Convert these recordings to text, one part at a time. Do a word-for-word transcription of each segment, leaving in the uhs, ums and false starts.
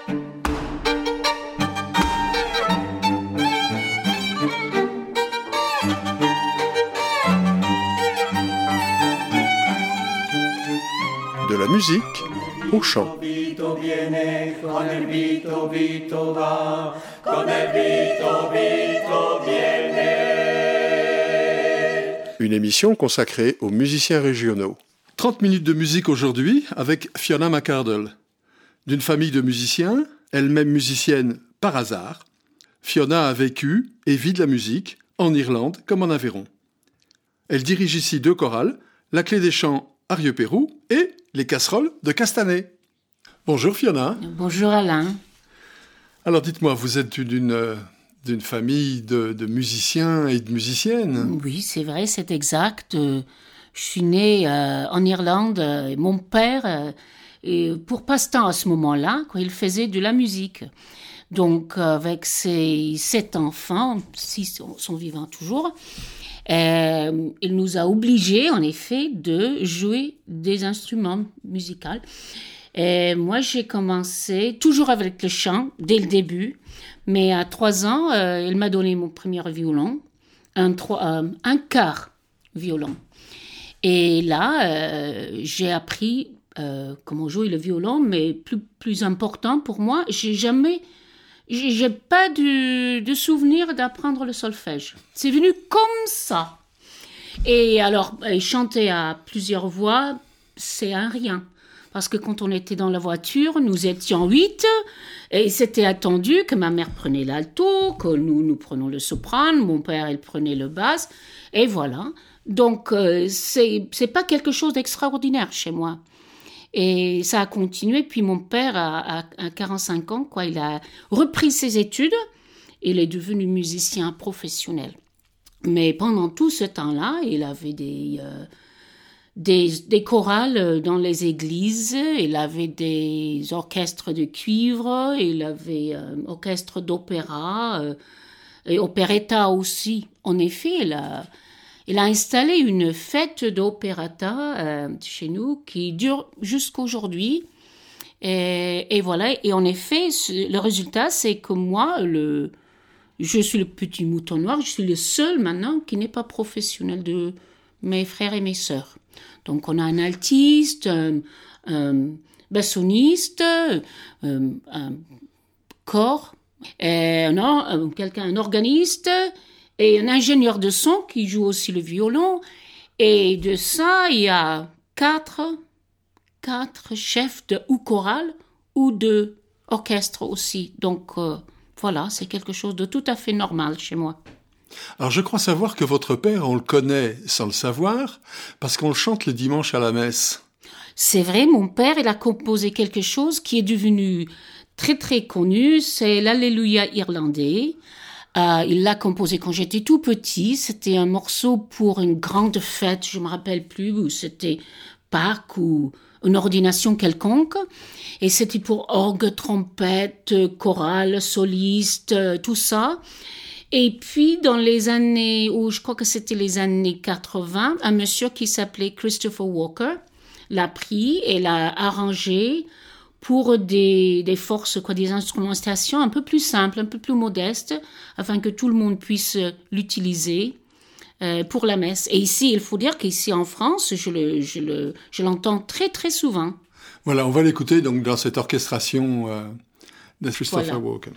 De la musique au chant. Une émission consacrée aux musiciens régionaux. trente minutes de musique aujourd'hui avec Fiona McArdle. D'une famille de musiciens, elle-même musicienne par hasard, Fiona a vécu et vit de la musique en Irlande comme en Aveyron. Elle dirige ici deux chorales, la Clé des Chants Arieux-Pérou et les Casseroles de Castanet. Bonjour Fiona. Bonjour Alain. Alors dites-moi, vous êtes d'une, d'une famille de, de musiciens et de musiciennes? Oui, c'est vrai, c'est exact. Je suis née euh, en Irlande. Et mon père, euh, et pour passe-temps à ce moment-là, quoi, il faisait de la musique. Donc avec ses sept enfants, six sont vivants toujours, euh, il nous a obligés en effet de jouer des instruments musicaux. Et moi, j'ai commencé toujours avec le chant, dès le début. Mais à trois ans, euh, il m'a donné mon premier violon, un, trois, euh, un quart violon. Et là, euh, j'ai appris euh, comment jouer le violon, mais plus, plus important pour moi, j'ai jamais, j'ai, j'ai pas de, de souvenir d'apprendre le solfège. C'est venu comme ça. Et alors, chanter à plusieurs voix, c'est un rien. Parce que quand on était dans la voiture, nous étions huit, et c'était attendu que ma mère prenait l'alto, que nous, nous prenions le soprano, mon père, il prenait le basse, et voilà. Donc, euh, c'est, c'est pas quelque chose d'extraordinaire chez moi. Et ça a continué, puis mon père, à, à, à quarante-cinq ans, quoi, il a repris ses études, il est devenu musicien professionnel. Mais pendant tout ce temps-là, il avait des... Euh, Des, des chorales dans les églises, il avait des orchestres de cuivre, il avait un euh, orchestre d'opéra, euh, et opéretta aussi. En effet, il a, il a installé une fête d'opéretta euh, chez nous qui dure jusqu'aujourd'hui. Et, et voilà, et en effet, le résultat, c'est que moi, le, je suis le petit mouton noir, je suis le seul maintenant qui n'est pas professionnel de mes frères et mes sœurs. Donc, on a un altiste, un, un bassoniste, un, un corps, et un, un, quelqu'un, un organiste et un ingénieur de son qui joue aussi le violon. Et de ça, il y a quatre, quatre chefs de ou chorale ou de orchestre aussi. Donc, euh, voilà, c'est quelque chose de tout à fait normal chez moi. Alors je crois savoir que votre père, on le connaît sans le savoir, parce qu'on le chante le dimanche à la messe. C'est vrai, mon père, il a composé quelque chose qui est devenu très très connu, c'est l'Alléluia irlandais. Euh, il l'a composé quand j'étais tout petit, c'était un morceau pour une grande fête, je me rappelle plus, où c'était Pâques ou une ordination quelconque. Et c'était pour orgue, trompette, chorale, soliste, tout ça. Et puis, dans les années, où je crois que c'était les années quatre-vingts, un monsieur qui s'appelait Christopher Walker l'a pris et l'a arrangé pour des, des forces, quoi, des instrumentations un peu plus simples, un peu plus modestes, afin que tout le monde puisse l'utiliser euh, pour la messe. Et ici, il faut dire qu'ici en France, je, le, je, le, je l'entends très très souvent. Voilà, on va l'écouter donc dans cette orchestration euh, de Christopher voilà. Walker.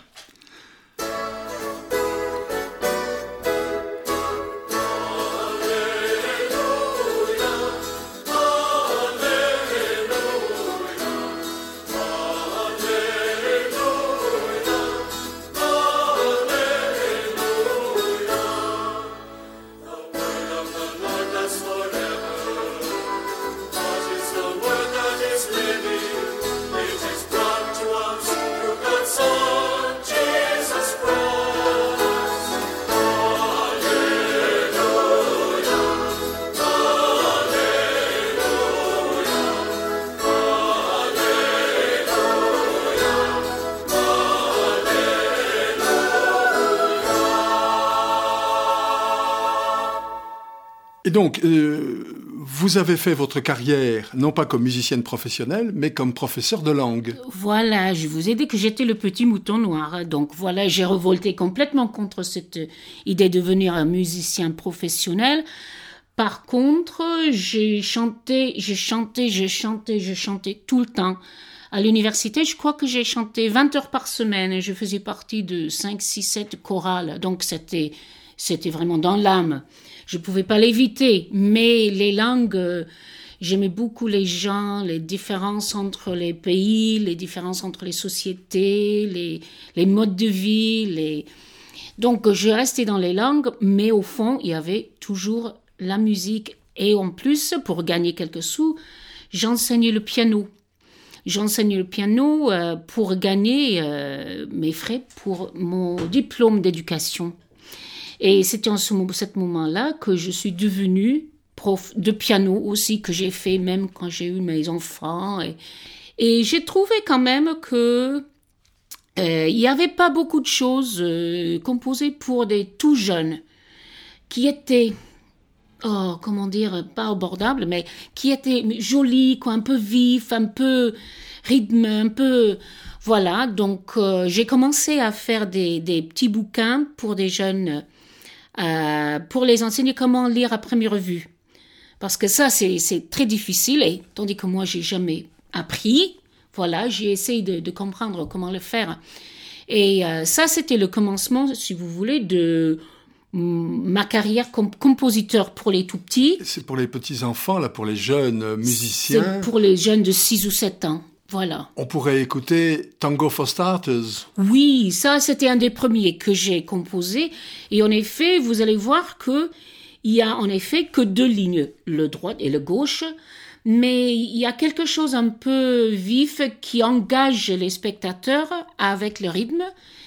Et donc, euh, vous avez fait votre carrière, non pas comme musicienne professionnelle, mais comme professeur de langue. Voilà, je vous ai dit que j'étais le petit mouton noir. Donc voilà, j'ai revolté complètement contre cette idée de devenir un musicien professionnel. Par contre, j'ai chanté, j'ai chanté, j'ai chanté, j'ai chanté tout le temps. À l'université, je crois que j'ai chanté vingt heures par semaine et je faisais partie de cinq, six, sept chorales. Donc c'était, c'était vraiment dans l'âme. Je pouvais pas l'éviter, mais les langues, euh, j'aimais beaucoup les gens, les différences entre les pays, les différences entre les sociétés, les, les modes de vie. Les... Donc, je restais dans les langues, mais au fond, il y avait toujours la musique. Et en plus, pour gagner quelques sous, j'enseignais le piano. J'enseignais le piano euh, pour gagner euh, mes frais pour mon diplôme d'éducation. Et c'était en ce moment, cet moment-là que je suis devenue prof de piano aussi, que j'ai fait même quand j'ai eu mes enfants. Et, et j'ai trouvé quand même que euh, il n'y avait pas beaucoup de choses euh, composées pour des tout jeunes qui étaient, oh, comment dire, pas abordables, mais qui étaient jolis, quoi, un peu vifs, un peu rythme, un peu... Voilà, donc euh, j'ai commencé à faire des, des petits bouquins pour des jeunes... Euh, pour les enseigner comment lire à première vue. Parce que ça, c'est, c'est très difficile, et tandis que moi, j'ai jamais appris. Voilà, j'ai essayé de, de comprendre comment le faire. Et euh, ça, c'était le commencement, si vous voulez, de mm, ma carrière comme compositeur pour les tout-petits. C'est pour les petits-enfants, là, pour les jeunes musiciens. C'est pour les jeunes de six ou sept ans. Voilà. On pourrait écouter Tango for Starters. Oui, ça, c'était un des premiers que j'ai composé. Et en effet, vous allez voir que il y a en effet que deux lignes, le droit et le gauche. Mais il y a quelque chose un peu vif qui engage les spectateurs avec le rythme.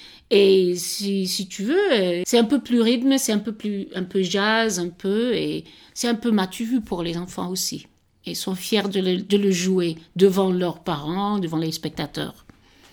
Et si, si tu veux, c'est un peu plus rythme, c'est un peu plus, un peu jazz, un peu, et c'est un peu matu pour les enfants aussi. Et sont fiers de le, de le jouer devant leurs parents, devant les spectateurs.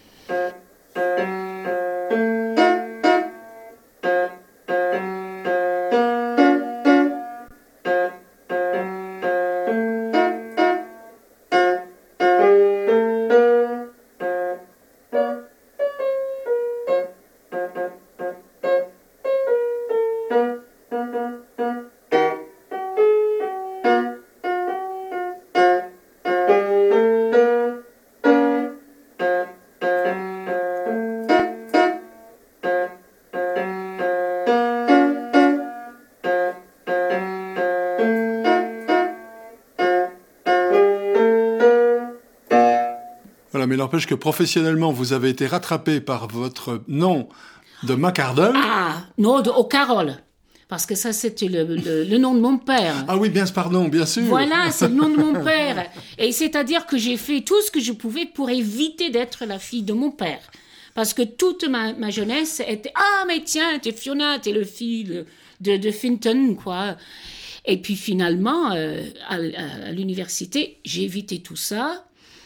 Voilà, mais n'empêche que professionnellement, vous avez été rattrapé par votre nom de McArdle. Ah, non, de O'Carroll. Parce que ça, c'était le, le, le nom de mon père. Ah oui, bien, pardon, bien sûr. Voilà, c'est le nom de mon père. Et c'est-à-dire que j'ai fait tout ce que je pouvais pour éviter d'être la fille de mon père. Parce que toute ma, ma jeunesse était « Ah, mais tiens, t'es Fiona, t'es le fille de, de, de Finton, quoi. » Et puis finalement, euh, à, à, à l'université, j'ai évité tout ça.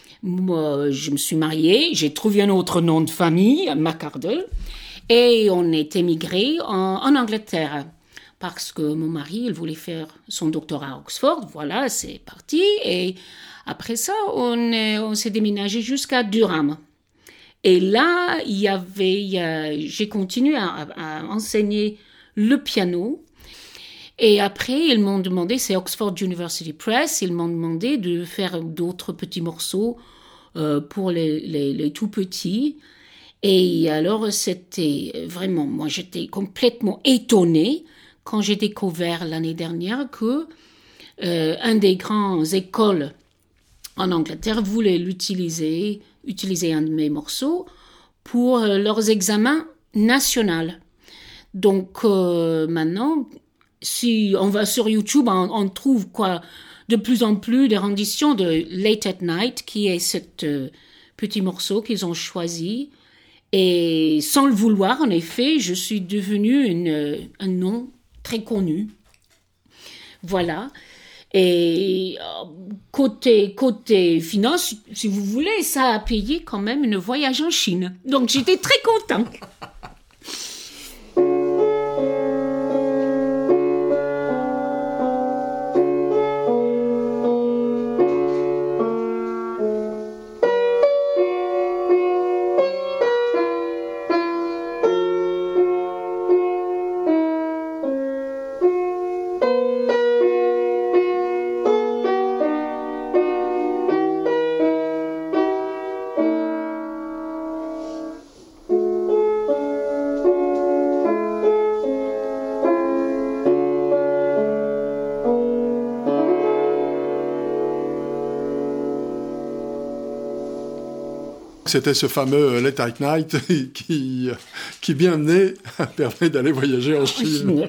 Moi, je me suis mariée, j'ai trouvé un autre nom de famille, McArdle, et on est émigré en, en Angleterre. Parce que mon mari, il voulait faire son doctorat à Oxford. Voilà, c'est parti. Et après ça, on, est, on s'est déménagé jusqu'à Durham. Et là, il y avait, euh, j'ai continué à, à enseigner le piano. Et après, ils m'ont demandé, c'est Oxford University Press, ils m'ont demandé de faire d'autres petits morceaux euh, pour les, les, les tout petits. Et alors, c'était vraiment, moi, j'étais complètement étonnée quand j'ai découvert l'année dernière que euh, un des grands écoles en Angleterre voulait l'utiliser, utiliser un de mes morceaux pour euh, leurs examens nationaux. Donc euh, maintenant, si on va sur YouTube, on, on trouve quoi de plus en plus des renditions de Late at Night, qui est ce euh, petit morceau qu'ils ont choisi. Et sans le vouloir, en effet, je suis devenue une, un nom très connu. Voilà. Et côté, côté finance, si vous voulez, ça a payé quand même un voyage en Chine. Donc j'étais très contente. c'était ce fameux Late at Night qui, qui bien né, permet d'aller voyager en Chine.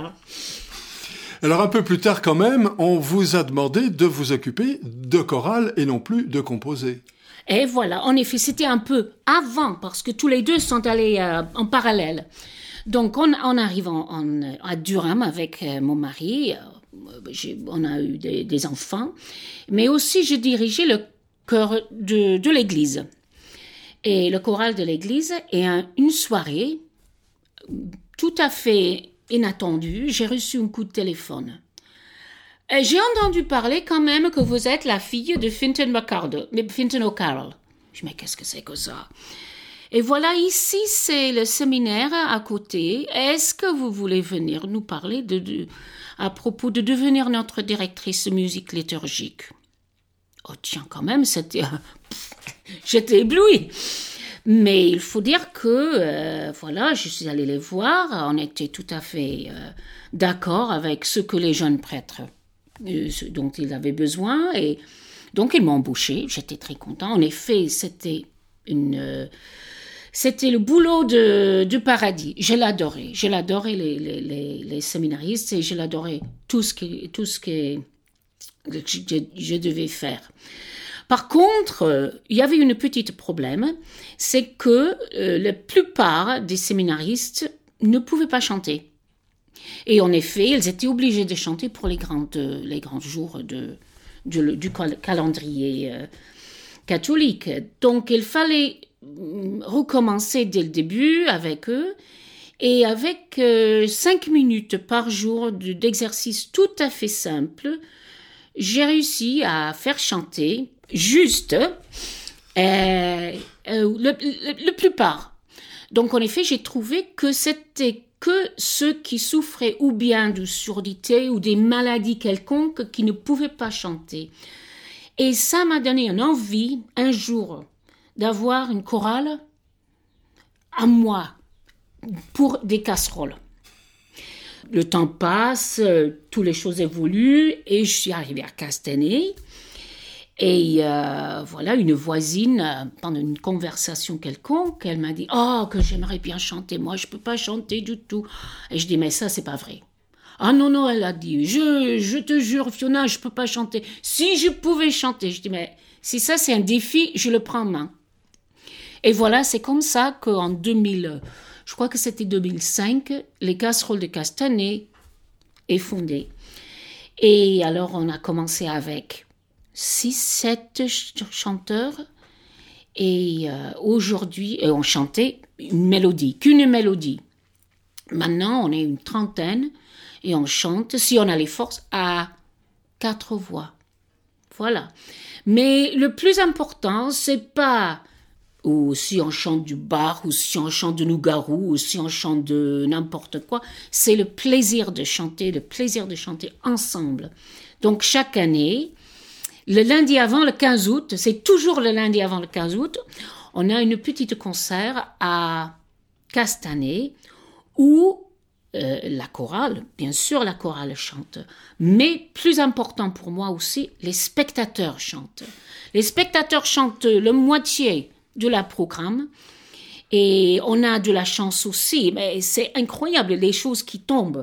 Alors un peu plus tard quand même, on vous a demandé de vous occuper de chorale et non plus de composer. Et voilà, en effet, c'était un peu avant, parce que tous les deux sont allés euh, en parallèle. Donc, on, on arrive en, en, à Durham avec euh, mon mari, euh, on a eu des, des enfants, mais aussi je dirigeais le chœur de, de l'église. Et le choral de l'église, et un, une soirée, tout à fait inattendue, j'ai reçu un coup de téléphone. Et j'ai entendu parler quand même que vous êtes la fille de Fintan McCardle, Fintan O'Carroll. Je me dis, mais qu'est-ce que c'est que ça? Et voilà, ici, c'est le séminaire à côté. Est-ce que vous voulez venir nous parler de, de, à propos de devenir notre directrice de musique liturgique? Oh tiens, quand même, c'était... J'étais éblouie. Mais il faut dire que, euh, voilà, je suis allée les voir. On était tout à fait euh, d'accord avec ce que les jeunes prêtres euh, dont ils avaient besoin. Et donc, ils m'ont embauchée. J'étais très contente. En effet, c'était une... Euh, C'était le boulot de, du paradis. Je l'adorais. Je l'adorais, les, les, les, les séminaristes, et je l'adorais tout ce que, tout ce que je, je devais faire. Par contre, euh, il y avait une petite problème, c'est que euh, la plupart des séminaristes ne pouvaient pas chanter. Et en effet, ils étaient obligés de chanter pour les, grandes, les grands jours de, de, du calendrier euh, catholique. Donc, il fallait recommencer dès le début avec eux, et avec euh, cinq minutes par jour d'exercice tout à fait simple, j'ai réussi à faire chanter juste euh, euh, le, le, le plupart. Donc en effet, j'ai trouvé que c'était que ceux qui souffraient ou bien de surdité ou des maladies quelconques qui ne pouvaient pas chanter. Et ça m'a donné une envie, un jour, d'avoir une chorale à moi pour des casseroles. Le temps passe, euh, toutes les choses évoluent, et je suis arrivée à Castanet. Et euh, voilà, une voisine, euh, pendant une conversation quelconque, elle m'a dit « Oh, que j'aimerais bien chanter, moi je ne peux pas chanter du tout. » Et je dis « Mais ça, c'est pas vrai. » « Ah non, non, elle a dit, je, je te jure, Fiona, je ne peux pas chanter. Si je pouvais chanter. » Je dis « Mais si ça, c'est un défi, je le prends en main. » Et voilà, c'est comme ça qu'en deux mille, je crois que c'était deux mille cinq, les Casseroles de Castanet est fondée. Et alors, on a commencé avec six, sept chanteurs. Et euh, aujourd'hui, on chantait une mélodie, qu'une mélodie. Maintenant, on est une trentaine et on chante, si on a les forces, à quatre voix. Voilà. Mais le plus important, c'est pas ou si on chante du Bach, ou si on chante de Nougaro, ou si on chante de n'importe quoi, c'est le plaisir de chanter, le plaisir de chanter ensemble. Donc chaque année, le lundi avant le quinze août, c'est toujours le lundi avant le quinze août, on a une petite concert à Castanet où euh, la chorale, bien sûr la chorale chante, mais plus important pour moi aussi, les spectateurs chantent. Les spectateurs chantent la moitié de la programme, et on a de la chance aussi, mais c'est incroyable les choses qui tombent.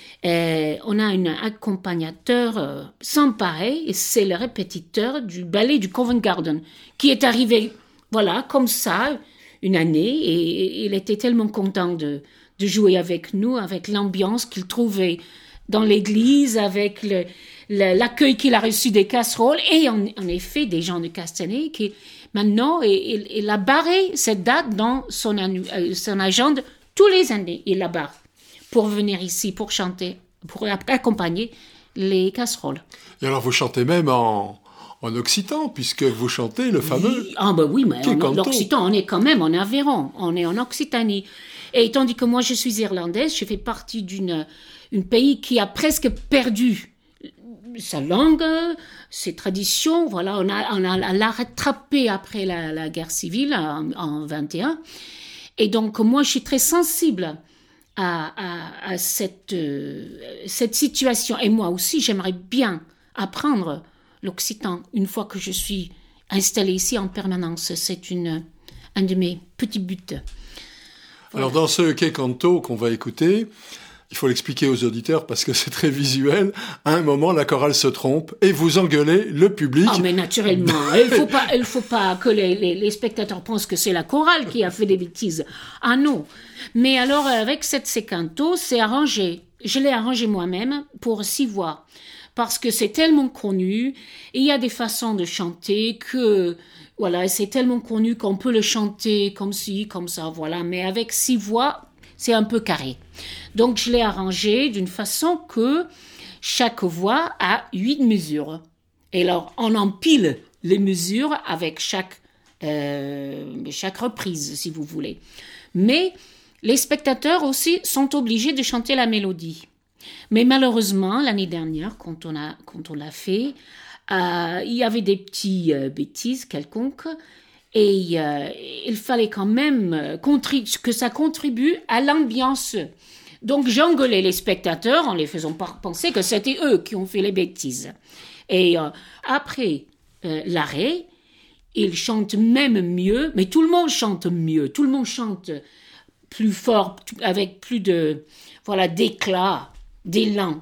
Et on a un accompagnateur euh, sans pareil, et c'est le répétiteur du ballet du Covent Garden, qui est arrivé, voilà, comme ça, une année, et, et il était tellement content de, de jouer avec nous, avec l'ambiance qu'il trouvait dans l'église, avec le, le, l'accueil qu'il a reçu des casseroles, et en, en effet, des gens de Castanet qui... Maintenant, il, il a barré cette date dans son, euh, son agenda tous les années. Il la barre pour venir ici, pour chanter, pour accompagner les casseroles. Et alors, vous chantez même en, en occitan, puisque vous chantez le fameux... Oui, ah ben oui, mais en, l'occitan, on est quand même en Aveyron, on est en Occitanie. Et tandis que moi, je suis irlandaise, je fais partie d'un pays qui a presque perdu sa langue, ses traditions, voilà, on a, on a l'a rattrapé après la, la guerre civile en, en vingt et un. Et donc, moi, je suis très sensible à, à, à cette, euh, cette situation. Et moi aussi, j'aimerais bien apprendre l'occitan une fois que je suis installée ici en permanence. C'est une, un de mes petits buts. Voilà. Alors dans ce Che Canto qu'on va écouter, il faut l'expliquer aux auditeurs parce que c'est très visuel. À un moment, la chorale se trompe et vous engueulez le public. Ah, mais naturellement. Il faut pas, il faut pas que les, les, les spectateurs pensent que c'est la chorale qui a fait des bêtises. Ah non. Mais alors, avec cette Che Canto, c'est arrangé. Je l'ai arrangé moi-même pour six voix. Parce que c'est tellement connu. Et il y a des façons de chanter que, voilà, c'est tellement connu qu'on peut le chanter comme ci, comme ça, voilà. Mais avec six voix, c'est un peu carré. Donc, je l'ai arrangé d'une façon que chaque voix a huit mesures. Et alors, on empile les mesures avec chaque, euh, chaque reprise, si vous voulez. Mais les spectateurs aussi sont obligés de chanter la mélodie. Mais malheureusement, l'année dernière, quand on, a, quand on l'a fait, euh, il y avait des petites euh, bêtises quelconques. Et euh, il fallait quand même contribu- que ça contribue à l'ambiance. Donc j'engueulais les spectateurs en les faisant penser que c'était eux qui ont fait les bêtises. Et euh, après euh, l'arrêt, ils chantent même mieux, mais tout le monde chante mieux, tout le monde chante plus fort, avec plus de, voilà, d'éclat, d'élan.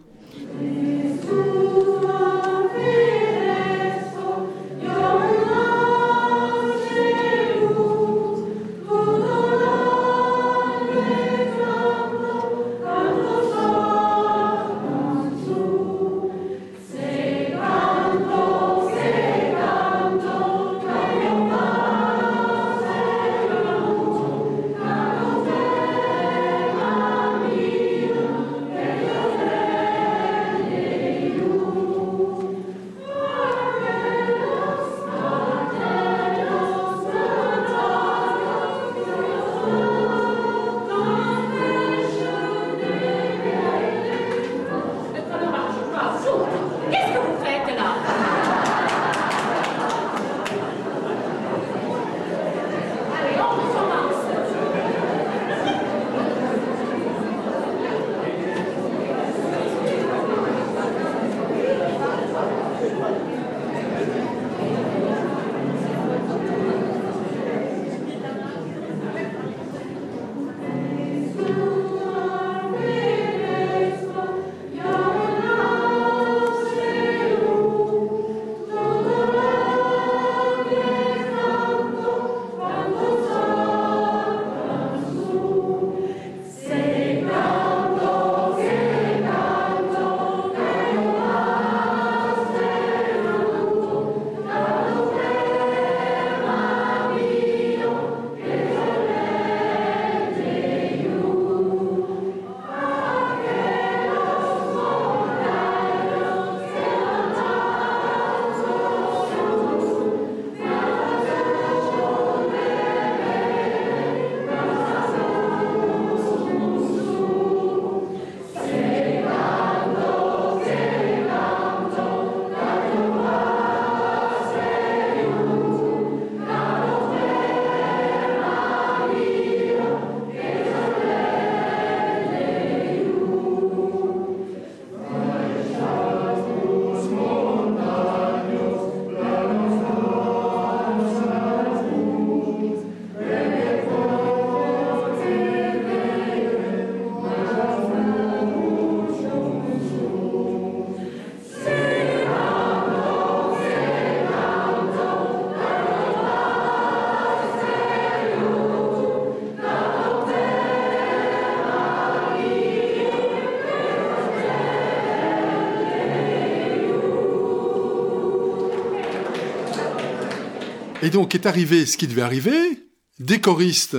Et donc est arrivé ce qui devait arriver. Des choristes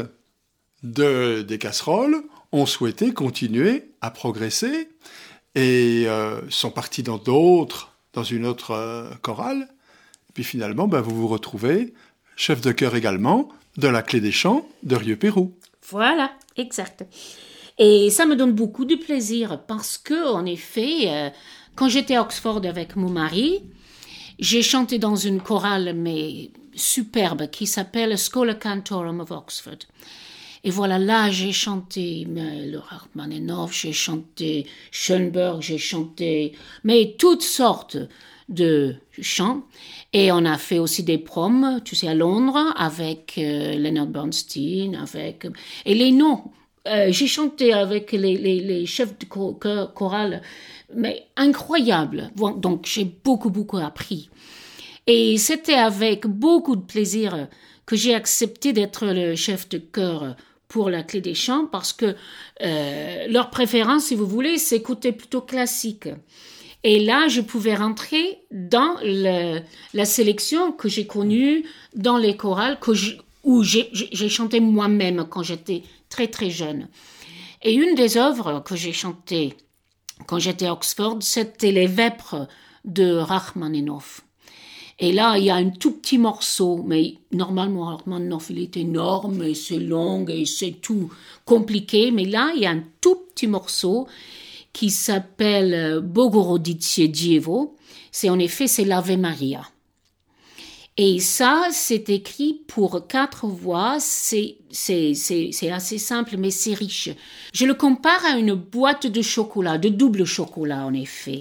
de, des casseroles ont souhaité continuer à progresser et euh, sont partis dans d'autres, dans une autre euh, chorale. Et puis finalement, ben, vous vous retrouvez chef de chœur également de la Clé des Champs de Rieux-Pérou. Voilà, exact. Et ça me donne beaucoup de plaisir parce que, en effet, euh, quand j'étais à Oxford avec mon mari, j'ai chanté dans une chorale, mais superbe, qui s'appelle Schola Cantorum of Oxford. Et voilà, là, j'ai chanté mais, le Rachmaninoff, j'ai chanté Schoenberg, j'ai chanté, mais toutes sortes de chant. Et on a fait aussi des proms, tu sais, à Londres, avec euh, Leonard Bernstein, avec... Et les noms, euh, j'ai chanté avec les, les, les chefs de chorale, mais incroyable. Bon, donc, j'ai beaucoup, beaucoup appris. Et c'était avec beaucoup de plaisir que j'ai accepté d'être le chef de chœur pour la Clé des Chants, parce que euh, leur préférence, si vous voulez, c'est écouter plutôt classique. Et là, je pouvais rentrer dans le, la sélection que j'ai connue dans les chorales que je, où j'ai, j'ai chanté moi-même quand j'étais très très jeune. Et une des œuvres que j'ai chantées quand j'étais à Oxford, c'était Les Vêpres de Rachmaninoff. Et là, il y a un tout petit morceau, mais normalement, Rachmaninoff, il est énorme, et c'est long, et c'est tout compliqué. Mais là, il y a un tout petit morceau qui s'appelle Bogorodice Dievo. C'est en effet, c'est l'Ave Maria. Et ça, c'est écrit pour quatre voix. C'est, c'est, c'est, c'est assez simple, mais c'est riche. Je le compare à une boîte de chocolat, de double chocolat, en effet.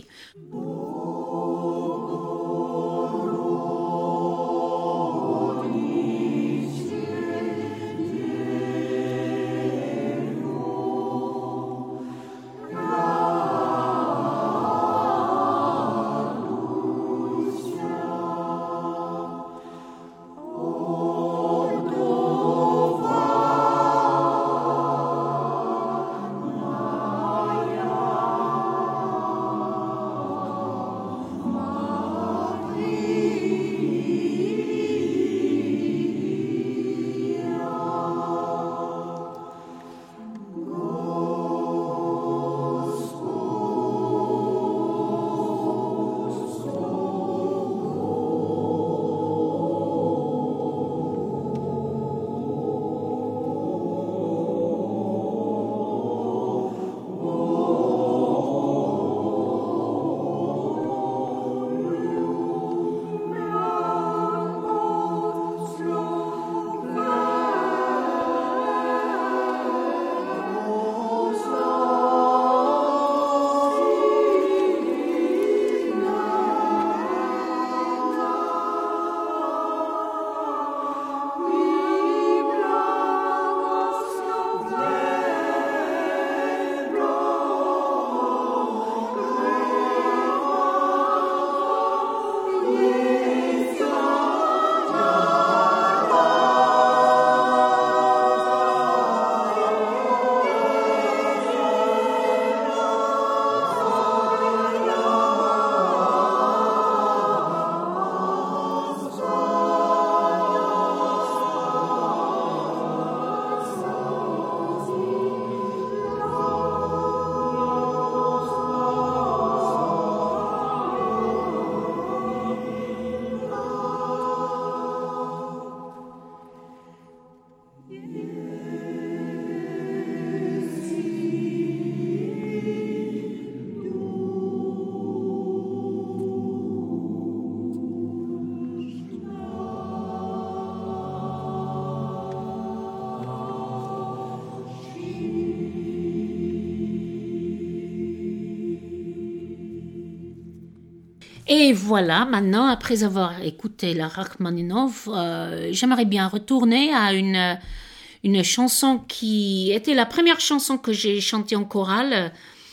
Et voilà, maintenant, après avoir écouté la Rachmaninoff, euh, j'aimerais bien retourner à une, une chanson qui était la première chanson que j'ai chantée en chorale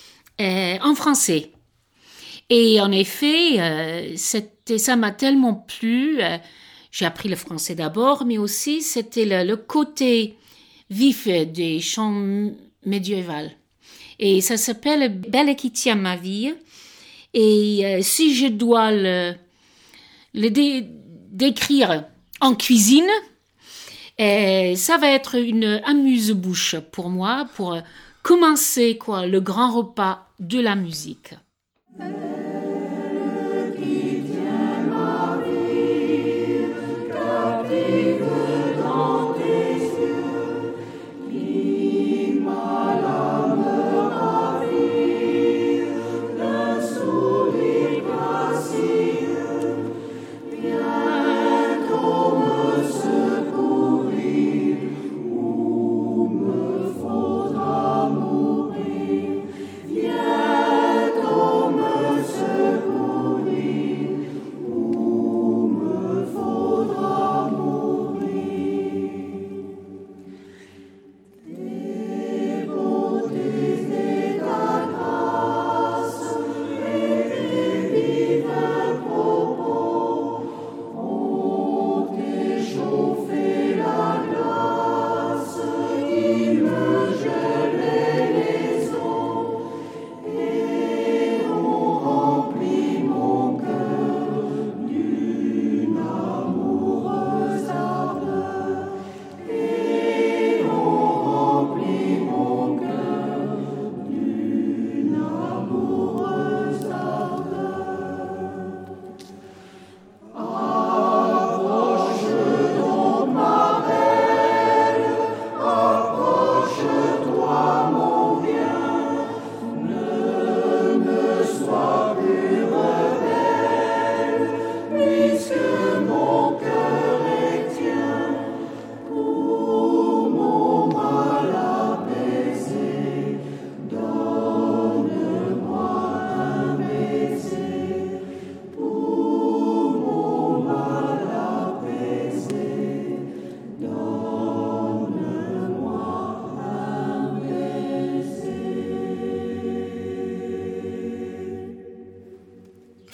euh, en français. Et en effet, euh, c'était, ça m'a tellement plu. Euh, j'ai appris le français d'abord, mais aussi c'était le, le côté vif des chants médiévaux. Et ça s'appelle Belle qui tient ma vie. Et euh, si je dois le, le dé, décrire en cuisine, euh, ça va être une amuse-bouche pour moi, pour commencer quoi, le grand repas de la musique. Viens, ô me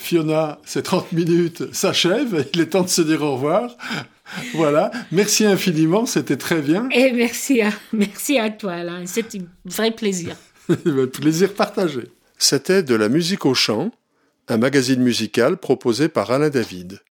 Fiona, ces trente minutes s'achèvent. Il est temps de se dire au revoir. Voilà. Merci infiniment. C'était très bien. Et merci à, merci à toi, Alain. C'était un vrai plaisir. Plaisir partagé. C'était De la musique au chant, un magazine musical proposé par Alain David.